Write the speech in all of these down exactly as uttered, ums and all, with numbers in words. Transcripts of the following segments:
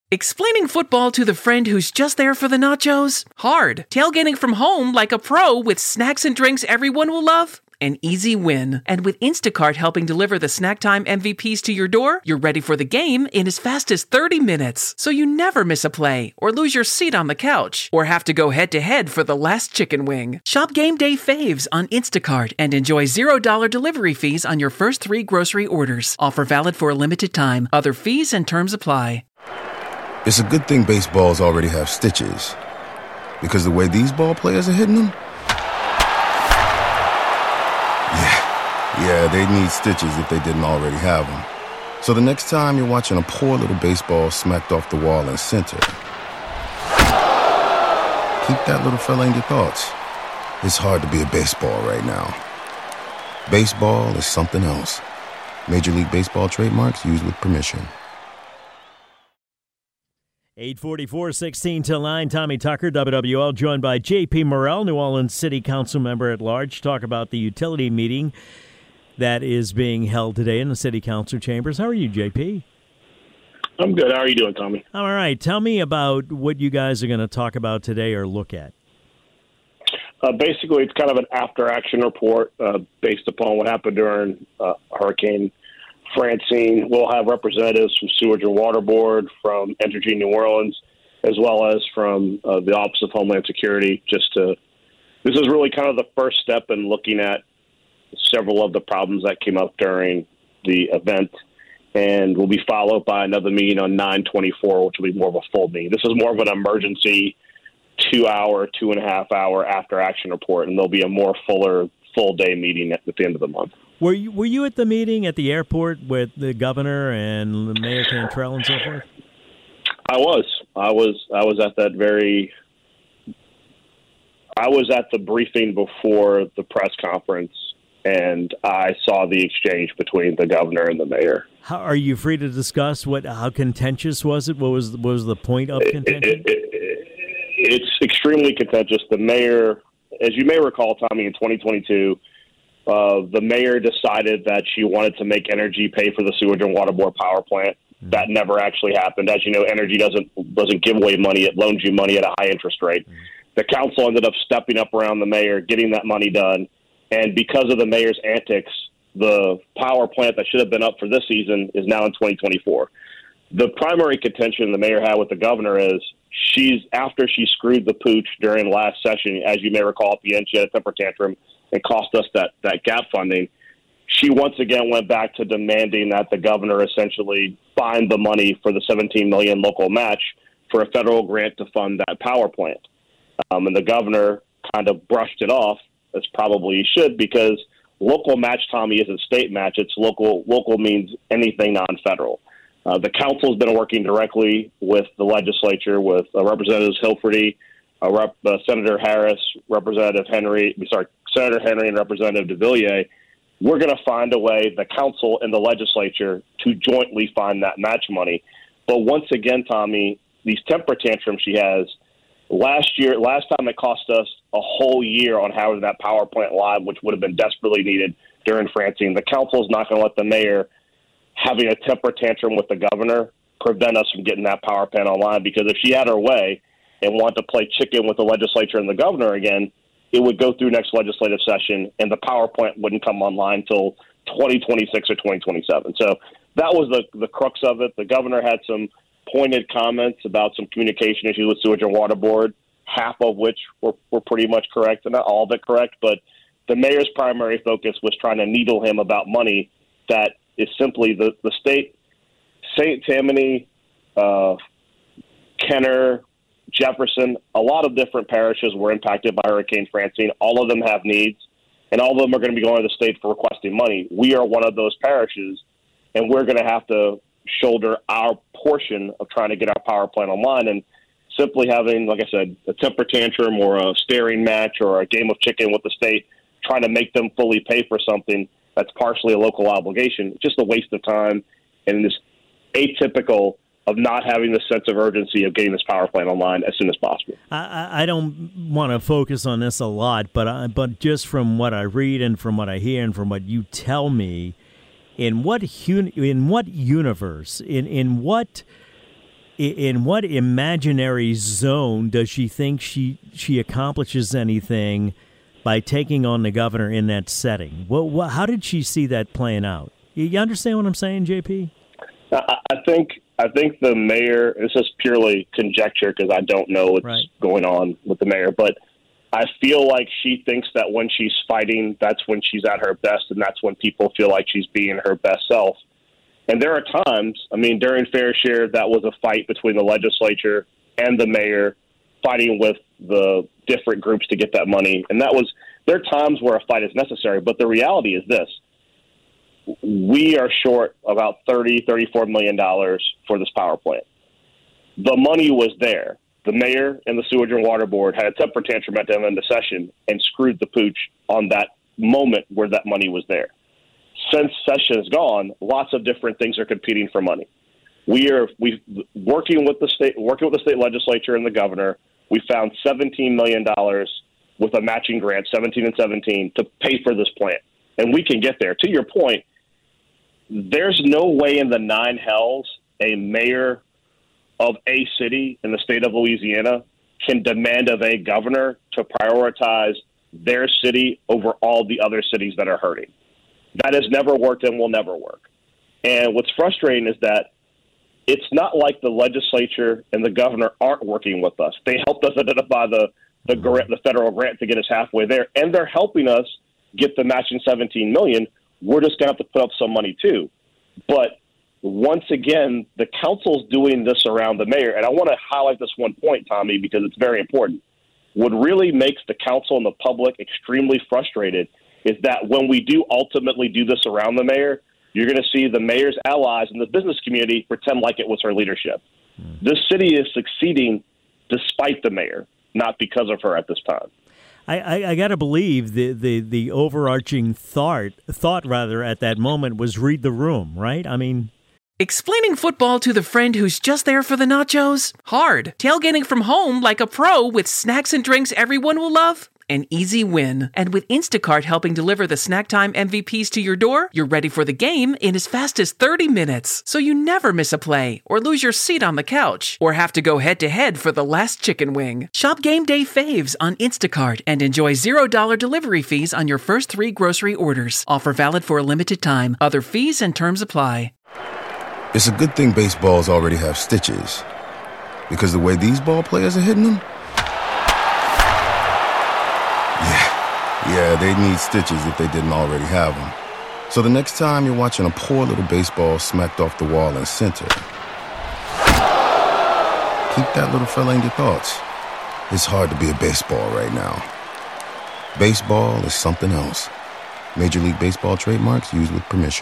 Explaining football to the friend who's just there for the nachos? Hard. Tailgating from home like a pro with snacks and drinks everyone will love? An easy win. And with Instacart helping deliver the snack time M V Ps to your door, you're ready for the game in as fast as thirty minutes. So you never miss a play, or lose your seat on the couch, or have to go head-to-head for the last chicken wing. Shop Game Day Faves on Instacart and enjoy zero dollars delivery fees on your first three grocery orders. Offer valid for a limited time. Other fees and terms apply. It's a good thing baseballs already have stitches, because the way these ball players are hitting them, yeah, yeah, they'd need stitches if they didn't already have them. So the next time you're watching a poor little baseball smacked off the wall in center, keep that little fella in your thoughts. It's hard to be a baseball right now. Baseball is something else. Major League Baseball trademarks used with permission. eight forty-four, sixteen till nine, Tommy Tucker, W W L, joined by J P Morrell, New Orleans City Council member at large, talk about the utility meeting that is being held today in the City Council chambers. How are you, J P? I'm good. How are you doing, Tommy? All right. Tell me about what you guys are going to talk about today or look at. Uh, basically, it's kind of an after-action report uh, based upon what happened during uh, Hurricane Francine. We'll have representatives from Sewage and Water Board, from Entergy New Orleans, as well as from uh, the Office of Homeland Security. Just to, this is really kind of the first step in looking at several of the problems that came up during the event, and will be followed by another meeting on nine twenty-four, which will be more of a full meeting. This is more of an emergency two-hour, two-and-a-half-hour after-action report, and there'll be a more fuller, full-day meeting at, at the end of the month. Were you, were you at the meeting at the airport with the governor and Mayor Cantrell and so forth? I was. I was. I was at that very. I was at the briefing before the press conference, and I saw the exchange between the governor and the mayor. How are you free to discuss what? How contentious was it? What was what was the point of contention? It, it, it, it's extremely contentious. The mayor, as you may recall, Tommy, in twenty twenty-two. Uh, the mayor decided that she wanted to make Entergy pay for the Sewage and Water Board power plant. Mm-hmm. That never actually happened. As you know, Entergy doesn't doesn't give away money. It loans you money at a high interest rate. Mm-hmm. The council ended up stepping up around the mayor, getting that money done. And because of the mayor's antics, the power plant that should have been up for this season is now in twenty twenty-four. The primary contention the mayor had with the governor is she's after she screwed the pooch during last session. As you may recall, at the end, she had a temper tantrum and cost us that, that gap funding. She once again went back to demanding that the governor essentially find the money for the seventeen million dollars local match for a federal grant to fund that power plant. Um, and the governor kind of brushed it off, as probably he should, because local match, Tommy, isn't state match. It's local. Local means anything non-federal. Uh, the council has been working directly with the legislature, with uh, Representatives Hilferty, uh, Rep, uh, Senator Harris, Representative Henry, sorry, Senator Henry and Representative de Villiers. We're going to find a way, the council and the legislature, to jointly find that match money. But once again, Tommy, these temper tantrums she has, last year, last time it cost us a whole year on having that power plant live, which would have been desperately needed during Francine. The council is not going to let the mayor having a temper tantrum with the governor prevent us from getting that power plant online, because if she had her way and wanted to play chicken with the legislature and the governor again, it would go through next legislative session, and the power plant wouldn't come online until twenty twenty-six or twenty twenty-seven. So that was the the crux of it. The governor had some pointed comments about some communication issues with Sewage and Water Board, half of which were, were pretty much correct, and not all of it correct. But the mayor's primary focus was trying to needle him about money that is simply the, the state, Saint Tammany, uh, Kenner, Jefferson, a lot of different parishes were impacted by Hurricane Francine. All of them have needs, and all of them are going to be going to the state for requesting money. We are one of those parishes, and we're going to have to shoulder our portion of trying to get our power plant online. And simply having, like I said, a temper tantrum or a staring match or a game of chicken with the state, trying to make them fully pay for something that's partially a local obligation, just a waste of time, and this atypical of not having the sense of urgency of getting this power plant online as soon as possible. I, I don't want to focus on this a lot, but I, but just from what I read and from what I hear and from what you tell me, in what in what universe, in in what in what imaginary zone does she think she she accomplishes anything by taking on the governor in that setting? Well, what, how did she see that playing out? You understand what I'm saying, J P? I, I think I think the mayor. This is purely conjecture because I don't know what's right. going on with the mayor, but I feel like she thinks that when she's fighting, that's when she's at her best, and that's when people feel like she's being her best self. And there are times, I mean, during Fair Share, that was a fight between the legislature and the mayor fighting with the different groups to get that money. And that was, there are times where a fight is necessary. But the reality is this. We are short about thirty, thirty-four million dollars for this power plant. The money was there. The mayor and the Sewage and Water Board had a temper tantrum at the end of the session and screwed the pooch on that moment where that money was there. Since session is gone, lots of different things are competing for money. We are we working with the state, working with the state legislature and the governor. We found seventeen million dollars with a matching grant, seventeen and seventeen, to pay for this plant, and we can get there. To your point, there's no way in the nine hells a mayor of a city in the state of Louisiana can demand of a governor to prioritize their city over all the other cities that are hurting. That has never worked and will never work. And what's frustrating is that it's not like the legislature and the governor aren't working with us. They helped us identify the the, grant, the federal grant to get us halfway there, and they're helping us get the matching seventeen million dollars. We're just going to have to put up some money too. But once again, the council's doing this around the mayor, and I want to highlight this one point, Tommy, because it's very important. What really makes the council and the public extremely frustrated is that when we do ultimately do this around the mayor, you're going to see the mayor's allies in the business community pretend like it was her leadership. Mm. This city is succeeding despite the mayor, not because of her at this time. I, I, I got to believe the, the, the overarching thought, thought rather, at that moment was read the room, right? I mean... Explaining football to the friend who's just there for the nachos? Hard. Tailgating from home like a pro with snacks and drinks everyone will love? An easy win. And with Instacart helping deliver the snack time M V Ps to your door, you're ready for the game in as fast as thirty minutes. So you never miss a play, or lose your seat on the couch, or have to go head-to-head for the last chicken wing. Shop game day faves on Instacart and enjoy zero dollars delivery fees on your first three grocery orders. Offer valid for a limited time. Other fees and terms apply. It's a good thing baseballs already have stitches, because the way these ball players are hitting them, yeah, yeah, they need stitches if they didn't already have them. So the next time you're watching a poor little baseball smacked off the wall in center, keep that little fella in your thoughts. It's hard to be a baseball right now. Baseball is something else. Major League Baseball trademarks used with permission.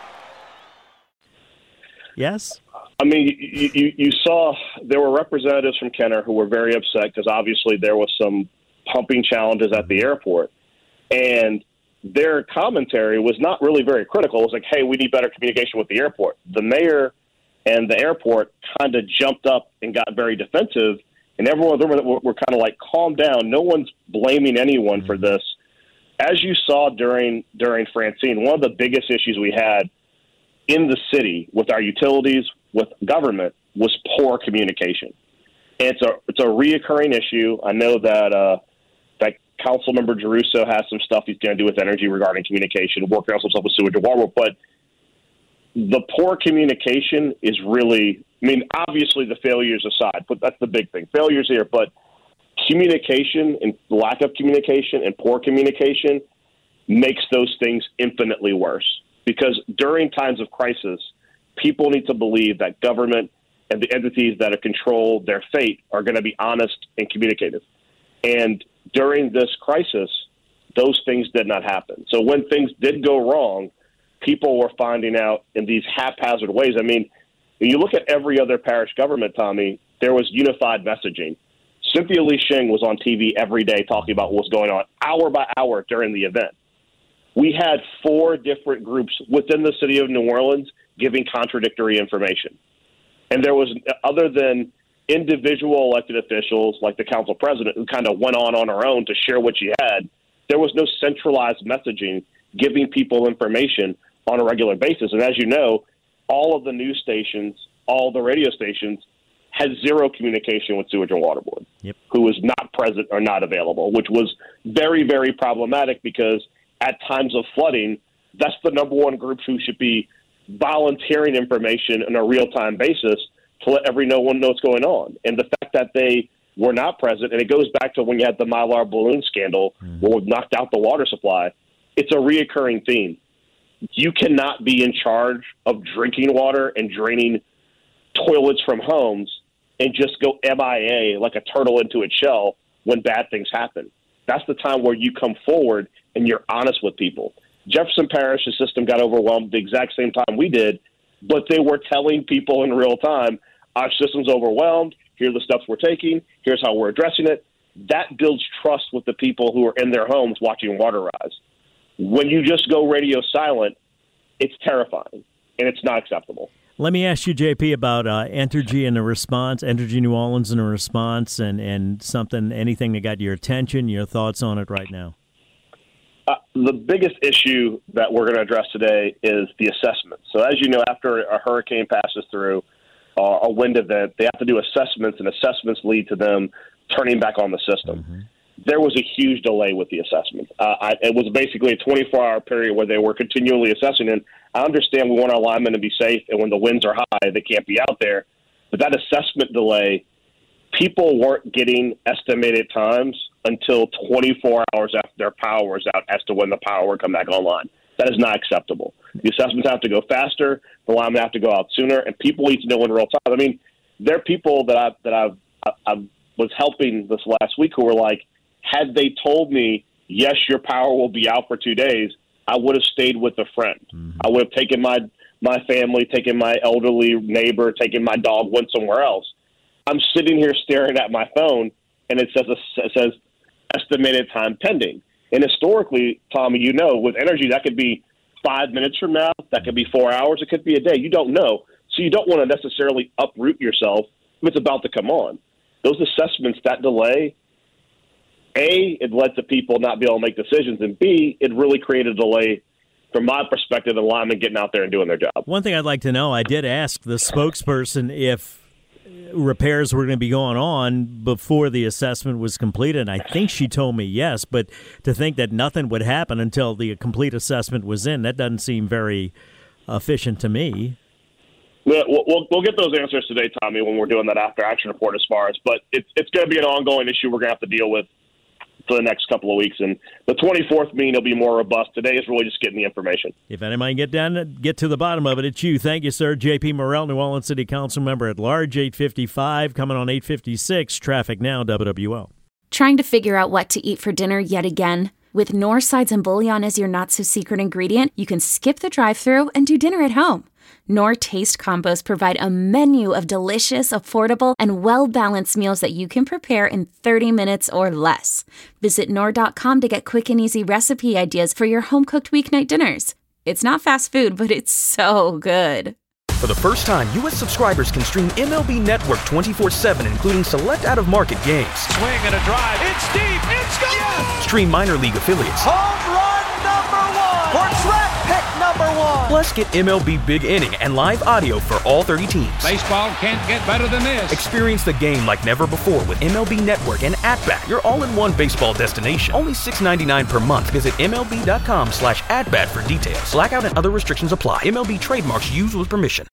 Yes? I mean, you, you, you saw there were representatives from Kenner who were very upset because obviously there was some pumping challenges at the airport. And their commentary was not really very critical. It was like, hey, we need better communication with the airport. The mayor and the airport kind of jumped up and got very defensive. And everyone were, were kind of like, calm down. No one's blaming anyone for this. As you saw during during Francine, one of the biggest issues we had in the city with our utilities, with government, was poor communication. And it's a it's a reoccurring issue. I know that uh, that Councilmember Geruso has some stuff he's going to do with energy regarding communication, working on some stuff with sewage and water. But the poor communication is really, I mean, obviously the failures aside, but that's the big thing. Failures here, but communication and lack of communication and poor communication makes those things infinitely worse. Because during times of crisis, people need to believe that government and the entities that control their fate are going to be honest and communicative. And during this crisis, those things did not happen. So when things did go wrong, people were finding out in these haphazard ways. I mean, when you look at every other parish government, Tommy, there was unified messaging. Cynthia Lee Shing was on T V every day talking about what was going on, hour by hour during the event. We had four different groups within the city of New Orleans giving contradictory information. And there was, other than individual elected officials like the council president who kind of went on on her own to share what she had, there was no centralized messaging giving people information on a regular basis. And as you know, all of the news stations, all the radio stations had zero communication with Sewage and Water Board, yep. who was not present or not available, which was very, very problematic because at times of flooding, that's the number one group who should be volunteering information on a real-time basis to let every no one know what's going on. And the fact that they were not present, and it goes back to when you had the Mylar balloon scandal mm-hmm. where we knocked out the water supply, it's a reoccurring theme. You cannot be in charge of drinking water and draining toilets from homes and just go M I A like a turtle into its shell when bad things happen. That's the time where you come forward and you're honest with people. Jefferson Parish's system got overwhelmed the exact same time we did, but they were telling people in real time, our system's overwhelmed, here are the steps we're taking, here's how we're addressing it. That builds trust with the people who are in their homes watching water rise. When you just go radio silent, it's terrifying, and it's not acceptable. Let me ask you, J P, about uh, Entergy and the response, Entergy New Orleans and the response, and, and something, anything that got your attention, your thoughts on it right now. Uh, the biggest issue that we're going to address today is the assessment. So as you know, after a hurricane passes through, uh, a wind event, they have to do assessments, and assessments lead to them turning back on the system. Mm-hmm. There was a huge delay with the assessment. Uh, I, it was basically a twenty-four hour period where they were continually assessing. And I understand we want our linemen to be safe, and when the winds are high, they can't be out there. But that assessment delay, people weren't getting estimated times until twenty-four hours after their power was out as to when the power would come back online. That is not acceptable. The assessments have to go faster. The linemen have to go out sooner, and people need to know in real time. I mean, there are people that I that I've, I, I was helping this last week who were like, had they told me, yes, your power will be out for two days, I would have stayed with a friend. Mm-hmm. I would have taken my my family, taken my elderly neighbor, taken my dog, went somewhere else. I'm sitting here staring at my phone, and it says it says estimated time pending. And historically, Tommy, you know, with energy, that could be five minutes from now, that could be four hours, it could be a day. You don't know. So you don't want to necessarily uproot yourself if it's about to come on. Those assessments, that delay, A, it led to people not be able to make decisions, and B, it really created a delay from my perspective, the linemen getting out there and doing their job. One thing I'd like to know, I did ask the spokesperson if repairs were going to be going on before the assessment was completed, and I think she told me yes, but to think that nothing would happen until the complete assessment was in, that doesn't seem very efficient to me. We'll, we'll, we'll get those answers today, Tommy, when we're doing that after-action report as far as, but it's, it's going to be an ongoing issue we're going to have to deal with for the next couple of weeks. And the twenty-fourth meeting will be more robust. Today is really just getting the information. If anybody can get down, get to the bottom of it, it's you. Thank you, sir. J P Morrell, New Orleans City Council member at large, eight fifty-five, coming on eight fifty-six. Traffic now, W W L. Trying to figure out what to eat for dinner yet again? With Knorr sides and bouillon as your not-so-secret ingredient, you can skip the drive-thru and do dinner at home. Knorr Taste Combos provide a menu of delicious, affordable, and well-balanced meals that you can prepare in thirty minutes or less. Visit Knorr dot com to get quick and easy recipe ideas for your home-cooked weeknight dinners. It's not fast food, but it's so good. For the first time, U S subscribers can stream M L B Network twenty-four seven, including select out-of-market games. Swing and a drive. It's deep. It's gone. Yes! Stream minor league affiliates. Home run number one. Or draft pick number one. Plus, get M L B Big Inning and live audio for all thirty teams. Baseball can't get better than this. Experience the game like never before with M L B Network and At-Bat, your all-in-one baseball destination. Only six ninety-nine per month. Visit MLB.com slash at-bat for details. Blackout and other restrictions apply. M L B trademarks used with permission.